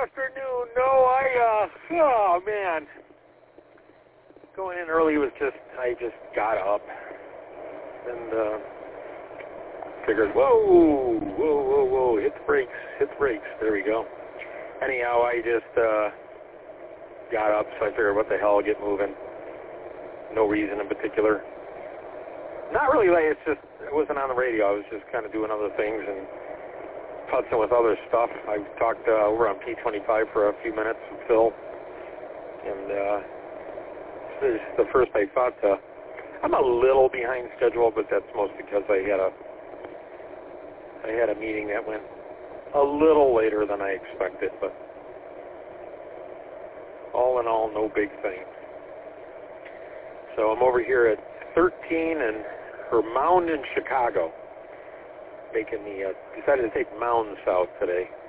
afternoon. No, oh man. Going in early was I just got up and figured, whoa, hit the brakes. There we go. Anyhow, I just got up, so I figured, what the hell, get moving. No reason in particular. Not really late, it's just, it wasn't on the radio. I was just kind of doing other things and putzing with other stuff. I talked over on P25 for a few minutes with Phil, and this is the first I thought, I'm a little behind schedule, but that's mostly because I had a meeting that went a little later than I expected, but all in all, no big thing. So I'm over here at 13 and her mound in Chicago, making decided to take Mound south today.